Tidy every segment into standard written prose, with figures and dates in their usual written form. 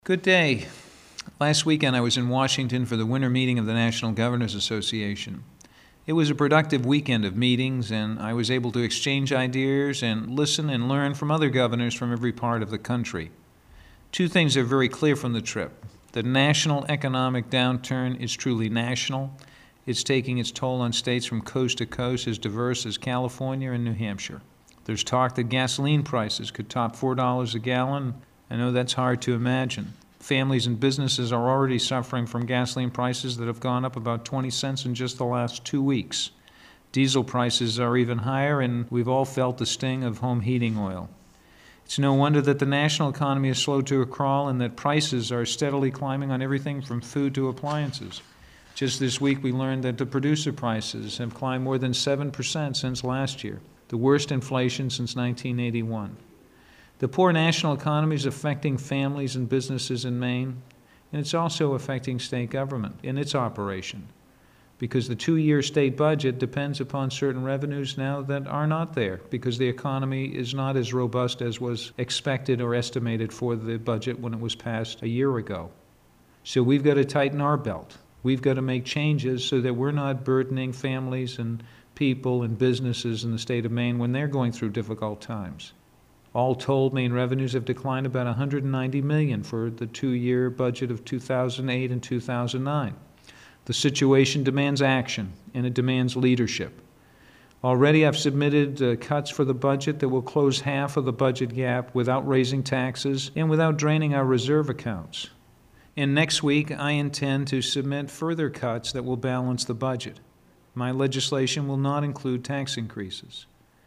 Good day. Last weekend I was in Washington for the winter meeting of the National Governors Association. It was a productive weekend of meetings, and I was able to exchange ideas and listen and learn from other governors from every part of the country. Two things are very clear from the trip. The national economic downturn is truly national. It's taking its toll on states from coast to coast as diverse as California and New Hampshire. There's talk that gasoline prices could top $4 a gallon. I know that's hard to imagine. Families and businesses are already suffering from gasoline prices that have gone up about 20 cents in just the last 2 weeks. Diesel prices are even higher, and we've all felt the sting of home heating oil. It's no wonder that the national economy is slow to a crawl and that prices are steadily climbing on everything from food to appliances. Just this week we learned that the producer prices have climbed more than 7% since last year, the worst inflation since 1981. The poor national economy is affecting families and businesses in Maine, and it's also affecting state government in its operation, because the 2-year state budget depends upon certain revenues now that are not there, because the economy is not as robust as was expected or estimated for the budget when it was passed a year ago. So we've got to tighten our belt. We've got to make changes so that we're not burdening families and people and businesses in the state of Maine when they're going through difficult times. All told, Maine revenues have declined about $190 million for the 2-year budget of 2008 and 2009. The situation demands action, and it demands leadership. Already I've submitted cuts for the budget that will close half of the budget gap without raising taxes and without draining our reserve accounts. And next week, I intend to submit further cuts that will balance the budget. My legislation will not include tax increases.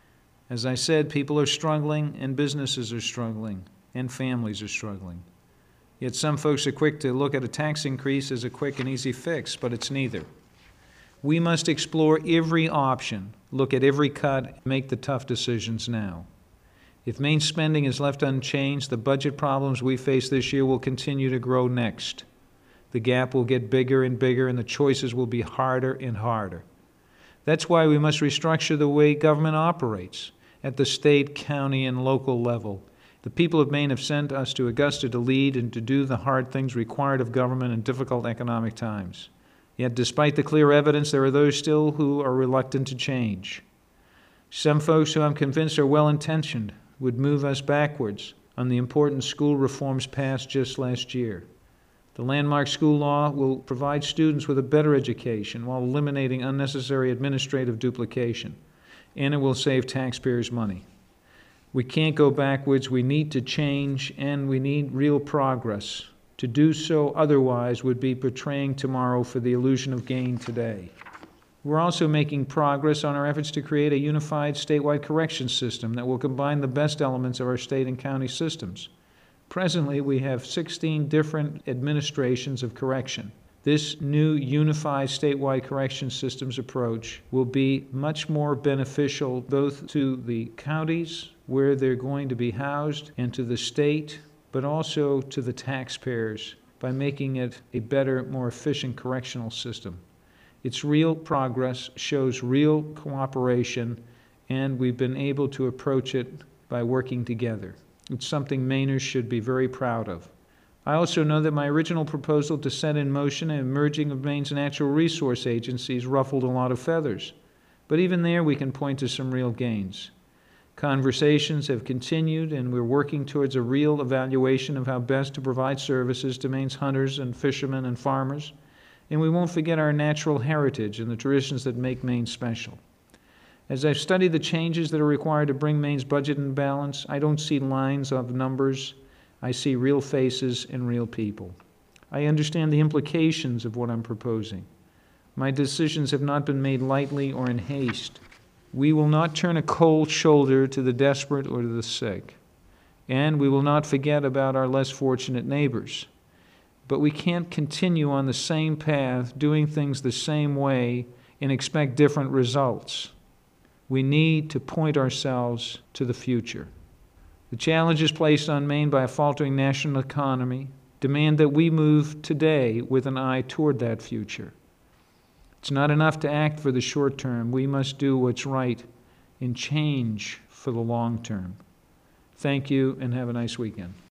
As I said, people are struggling, and businesses are struggling, and families are struggling. Yet some folks are quick to look at a tax increase as a quick and easy fix, but it's neither. We must explore every option, look at every cut, make the tough decisions now. If Maine spending is left unchanged, the budget problems we face this year will continue to grow next. The gap will get bigger and bigger, and the choices will be harder and harder. That's why we must restructure the way government operates at the state, county, and local level. The people of Maine have sent us to Augusta to lead and to do the hard things required of government in difficult economic times. Yet despite the clear evidence, there are those still who are reluctant to change. Some folks who I'm convinced are well-intentioned would move us backwards on the important school reforms passed just last year. The landmark school law will provide students with a better education while eliminating unnecessary administrative duplication, and it will save taxpayers money. We can't go backwards. We need to change, and we need real progress. To do so otherwise would be betraying tomorrow for the illusion of gain today. We're also making progress on our efforts to create a unified statewide corrections system that will combine the best elements of our state and county systems. Presently, we have 16 different administrations of correction. This new unified statewide correction systems approach will be much more beneficial both to the counties where they're going to be housed and to the state, but also to the taxpayers by making it a better, more efficient correctional system. Its real progress shows real cooperation, and we've been able to approach it by working together. It's something Mainers should be very proud of. I also know that my original proposal to set in motion a merging of Maine's natural resource agencies ruffled a lot of feathers. But even there we can point to some real gains. Conversations have continued, and we're working towards a real evaluation of how best to provide services to Maine's hunters and fishermen and farmers. And we won't forget our natural heritage and the traditions that make Maine special. As I've studied the changes that are required to bring Maine's budget in balance, I don't see lines of numbers. I see real faces and real people. I understand the implications of what I'm proposing. My decisions have not been made lightly or in haste. We will not turn a cold shoulder to the desperate or to the sick. And we will not forget about our less fortunate neighbors. But we can't continue on the same path, doing things the same way, and expect different results. We need to point ourselves to the future. The challenges placed on Maine by a faltering national economy demand that we move today with an eye toward that future. It's not enough to act for the short term. We must do what's right and change for the long term. Thank you, and have a nice weekend.